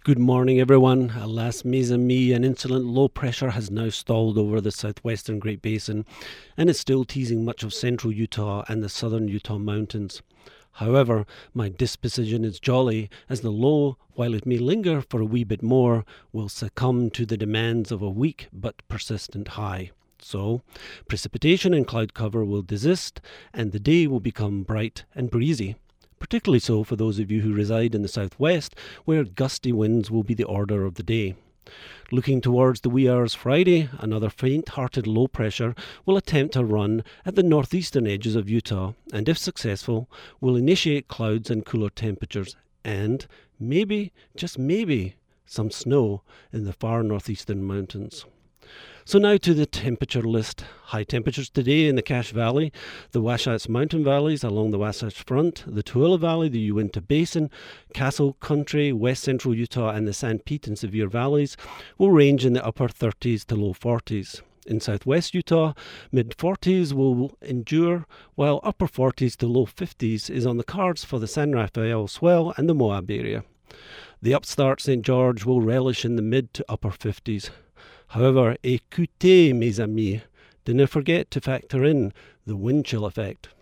Good morning, everyone. Alas, mes amis, an insolent low pressure has now stalled over the southwestern Great Basin and is still teasing much of central Utah and the southern Utah mountains. However, my disposition is jolly, as the low, while it may linger for a wee bit more, will succumb to the demands of a weak but persistent high. So, precipitation and cloud cover will desist, and the day will become bright and breezy. Particularly so for those of you who reside in the southwest, where gusty winds will be the order of the day. Looking towards the wee hours Friday, another faint-hearted low pressure will attempt a run at the northeastern edges of Utah, and if successful, will initiate clouds and cooler temperatures, and maybe, just maybe, some snow in the far northeastern mountains. So now to the temperature list. High temperatures today in the Cache Valley, the Wasatch Mountain Valleys along the Wasatch Front, the Tooele Valley, the Uinta Basin, Castle Country, West Central Utah and the Sanpete and Sevier Valleys will range in the upper 30s to low 40s. In southwest Utah, mid-40s will endure, while upper 40s to low 50s is on the cards for the San Rafael Swell and the Moab area. The upstart St. George will relish in the mid to upper 50s. However, écoutez, mes amis, do not forget to factor in the wind chill effect.